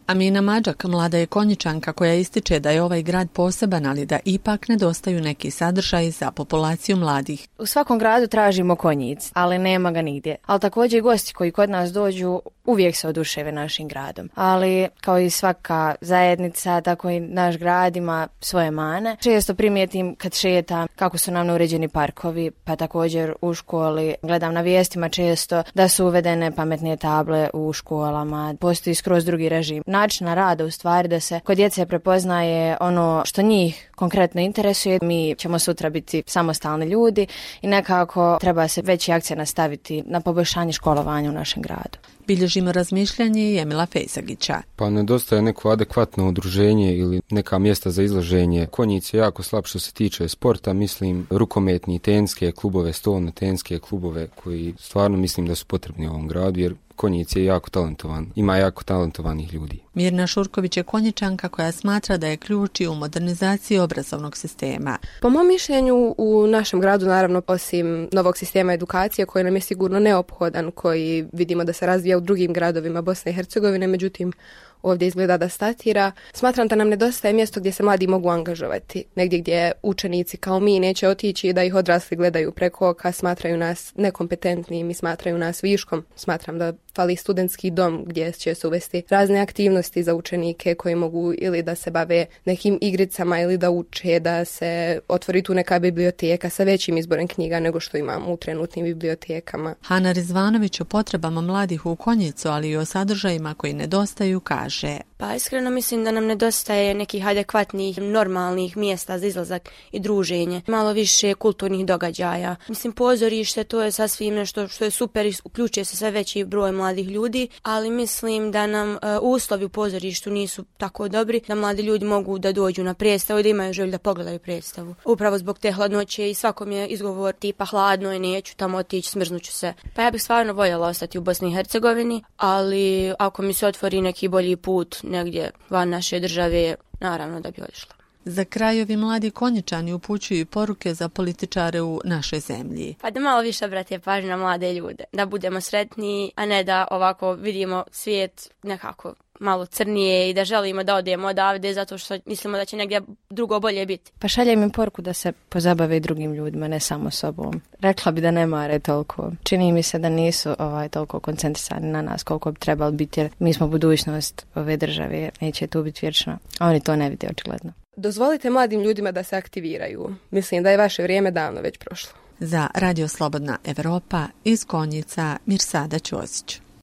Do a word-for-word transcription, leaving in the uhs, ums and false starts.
Amina Mađak mlada je Konjičanka koja ističe da je ovaj grad poseban, ali da ipak nedostaju neki sadržaji za populaciju mladih. U svakom gradu tražimo konjic, ali nema ga nigdje. Ali također i gosti koji kod nas dođu uvijek se oduševe našim gradom. Ali kao i svaka zajednica, tako i naš grad ima svoje mane. Često primijetim kad šetam kako su nam uređeni parkovi, pa također u školi gledam na vijestima često da su uvedene pametne table u školama. Postoji skroz drugi režim načina rada, u stvari da se kod djece prepoznaje ono što njih konkretno interesuje. Mi ćemo sutra biti samostalni ljudi i nekako treba se veći akcent nastaviti na poboljšanje školovanja u našem gradu. Bilježimo razmišljanje i Emila Fejsagića. Pa nedostaje neko adekvatno udruženje ili neka mjesta za izlaženje. Konjic je jako slab što se tiče sporta, mislim rukometni, tenske klubove, stolne tenske klubove koji stvarno mislim da su potrebni u ovom gradu jer Konjic je jako talentovan, ima jako talentovanih ljudi. Mirna Šurković je Konjičanka koja smatra da je ključ u modernizaciji obrazovnog sistema. Po mom mišljenju u našem gradu, naravno osim novog sistema edukacije koji nam je sigurno neophodan, koji vidimo da se razvija u drugim gradovima Bosne i Hercegovine, međutim ovdje izgleda da statira. Smatram da nam nedostaje mjesto gdje se mladi mogu angažovati. Negdje gdje učenici kao mi neće otići da ih odrasli gledaju preko oka, smatraju nas nekompetentnim i smatraju nas viškom. Smatram da fali studentski dom gdje će se uvesti razne aktivnosti za učenike koji mogu ili da se bave nekim igricama ili da uče, da se otvori tu neka biblioteka sa većim izborem knjiga nego što imamo u trenutnim bibliotekama. Hana Rizvanović o potrebama mladih u Konjicu, ali i o sadržajima koji nedostaju, kaže. Pa iskreno mislim da nam nedostaje nekih adekvatnih, normalnih mjesta za izlazak i druženje. Malo više kulturnih događaja. Mislim, pozorište, to je sasvim nešto što je super, uključuje se sve veći broj mladih ljudi, ali mislim da nam uh, uslovi u pozorištu nisu tako dobri, da mladi ljudi mogu da dođu na predstavu i da imaju želju da pogledaju predstavu. Upravo zbog te hladnoće i svakom je izgovor tipa hladno je, neću tamo otići, smrznuću se. Pa ja bih stvarno voljela ostati u Bosni i Hercegovini, ali ako mi se otvori neki bolji put negdje van naše države, naravno da bi otišla. Za kraj ovi mladi Konjičani upućuju poruke za političare u našoj zemlji. Pa da malo više obrate pažnju na mlade ljude, da budemo sretniji, a ne da ovako vidimo svijet nekako malo crnije i da želimo da odemo odavde zato što mislimo da će negdje drugo bolje biti. Pa šaljem im poruku da se pozabave drugim ljudima, ne samo sobom. Rekla bi da ne mare toliko. Čini mi se da nisu ovaj, toliko koncentrisani na nas koliko bi trebali biti, jer mi smo budućnost ove države, neće tu biti vječno. A oni to ne vide očigledno. Dozvolite mladim ljudima da se aktiviraju. Mislim da je vaše vrijeme davno već prošlo. Za Radio Slobodna Evropa iz Konjica, Mirsada Ćosić.